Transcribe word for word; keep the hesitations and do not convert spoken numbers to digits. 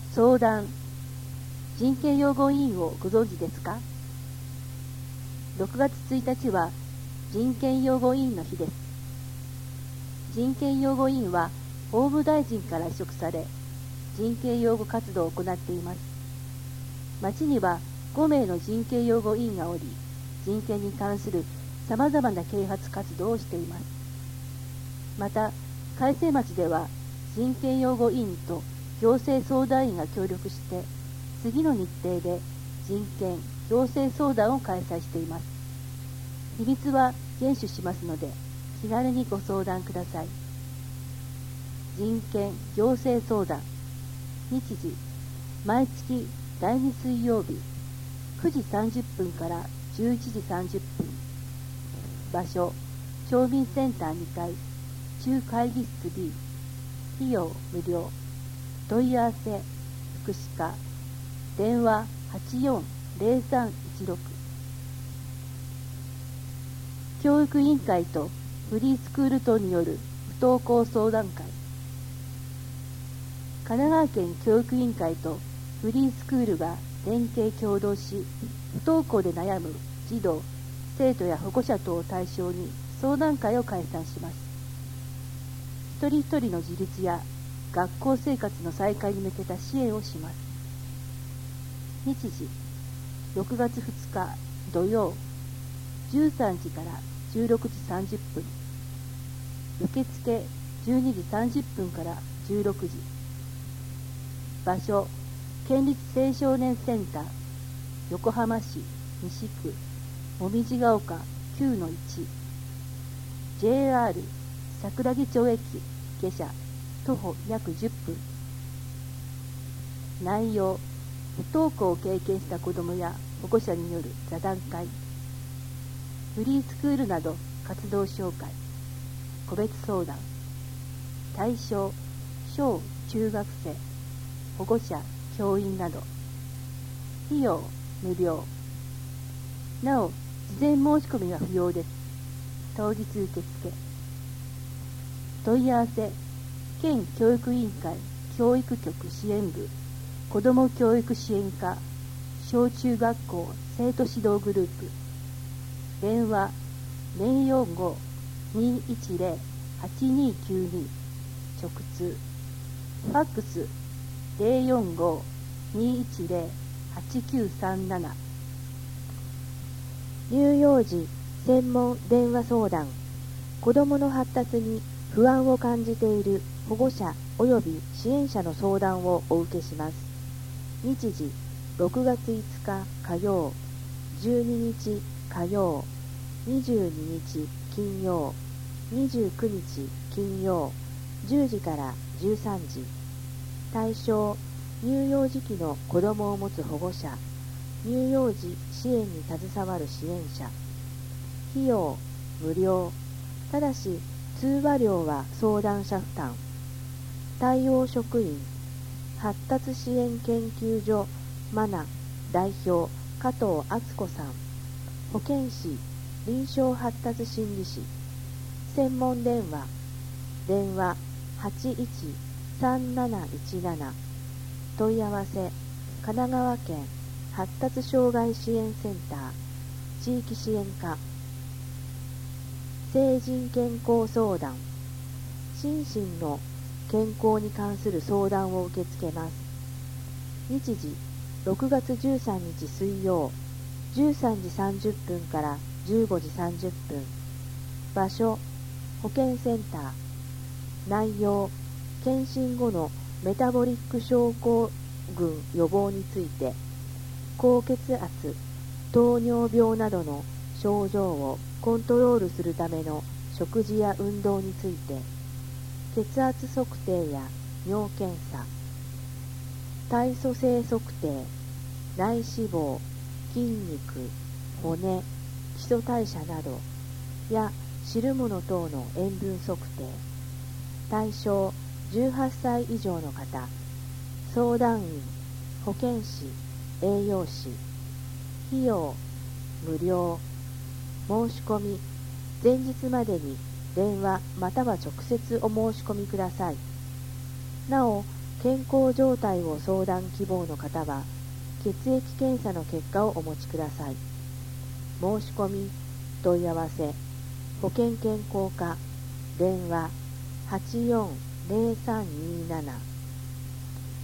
相談。人権擁護委員をご存知ですか？ろくがつついたちは人権擁護委員の日です。人権擁護委員は法務大臣から委嘱され、人権擁護活動を行っています。町にはごめいの人権擁護委員がおり、人権に関するさまざまな啓発活動をしています。また、海西町では人権擁護委員と行政相談員が協力して、次の日程で人権・行政相談を開催しています。秘密は厳守しますので、気軽にご相談ください。人権・行政相談。日時、毎月だいに水曜日、くじさんじゅっぷんからじゅういちじさんじゅっぷん。場所、町民センターにかい、中会議室 B。費用無料。問い合わせ、福祉課。電話はちよんゼロさんいちろく。教育委員会とフリースクール等による不登校相談会。神奈川県教育委員会とフリースクールが連携協働し、不登校で悩む児童、生徒や保護者等を対象に相談会を開催します。一人一人の自立や学校生活の再開に向けた支援をします。日時、ろくがつふつか土曜、じゅうさんじからじゅうろくじさんじゅっぷん。受付じゅうにじさんじゅっぷんからじゅうろくじ。場所、県立青少年センター、横浜市西区もみじが丘 きゅうのいち。ジェイアール 桜木町駅下車徒歩約じゅっぷん。内容、不登校を経験した子どもや保護者による座談会、フリースクールなど活動紹介、個別相談。対象、小中学生、保護者、教員など。費用無料。なお、事前申し込みは不要です。当日受付。問い合わせ、県教育委員会教育局支援部子ども教育支援課小中学校生徒指導グループ。電話 ゼロよんご にいちゼロ はちにきゅうに。直通。ファックス ゼロよんご にいちゼロ はちきゅうさんなな。 乳幼児専門電話相談。子どもの発達に不安を感じている保護者及び支援者の相談をお受けします。日時、ろくがついつか火曜、じゅうににち火曜、にじゅうににち金曜、にじゅうくにち金曜、じゅうじからじゅうさんじ。対象、乳幼児期の子どもを持つ保護者、乳幼児支援に携わる支援者。費用無料。ただし通話料は相談者負担。対応職員、発達支援研究所マナ代表加藤敦子さん。保健師、臨床発達心理士。専門電話、電話はちいちさんなないちなな。問い合わせ、神奈川県発達障害支援センター地域支援課。成人健康相談。心身の健康に関する相談を受け付けます。日時、ろくがつじゅうさんにち水曜、じゅうさんじさんじゅっぷんからじゅうごじさんじゅっぷん。場所、保健センター。内容、検診後のメタボリック症候群予防について、高血圧、糖尿病などの症状をコントロールするための食事や運動について、血圧測定や尿検査、体組成測定、内脂肪、筋肉、骨、基礎代謝などや汁物等の塩分測定。対象じゅうはっさい以上の方。相談員、保健師、栄養士。費用無料。申し込み前日までに電話または直接お申し込みください。なお、 健康状態を相談希望の方は、血液検査の結果をお持ちください。申し込み、問い合わせ、保険健康課、電話はちよんゼロさんにーなな